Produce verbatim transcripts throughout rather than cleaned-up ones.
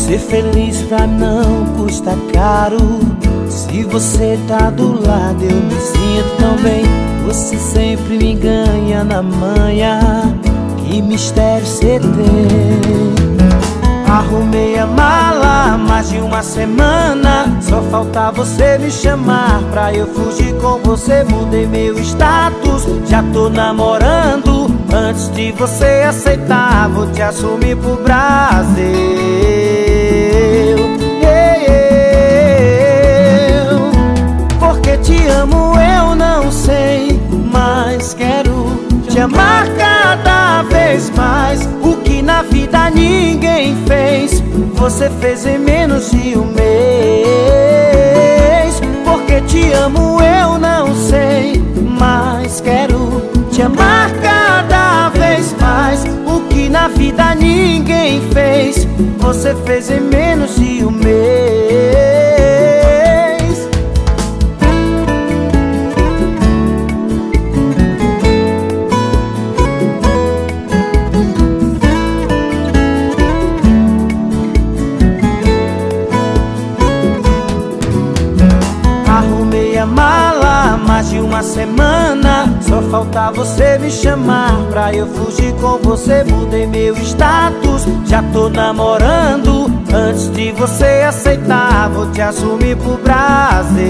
Ser feliz pra não custa caro. Se você tá do lado eu me sinto tão bem. Você sempre me ganha na manha. Que mistério cê tem. Arrumei a mala há mais de uma semana. Só falta você me chamar pra eu fugir com você. Mudei meu status, já tô namorando. Antes de você aceitar, vou te assumir pro Brasil. Eu, porque te amo eu não sei, mas quero te amar cada vez mais. O que na vida ninguém fez, você fez em menos de um mês. Porque te amo eu não sei, mas quero te amar cada vez mais. O que na vida ninguém fez, você fez em menos de um mês. Arrumei a mala há mais de uma semana. Só falta você me chamar pra eu fugir com você. Mudei meu status, já tô namorando. Antes de você aceitar, vou te assumir pro Brasil.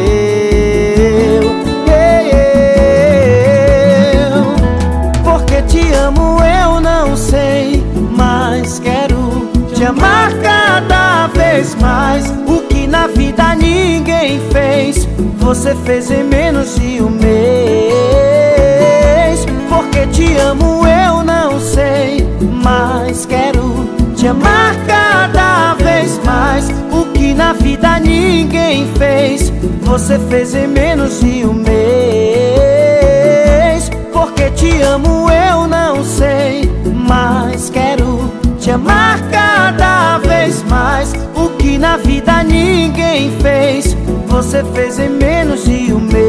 Eu, porque te amo eu não sei, mas quero te amar cada vez mais. O que na vida ninguém fez, você fez em menos de um mês. Porque te amo eu não sei, mas quero te amar cada vez mais. O que na vida ninguém fez, você fez em menos de um mês. Porque te amo eu não sei, mas quero te amar cada vez mais. O que na vida ninguém fez, você fez em menos de um mês.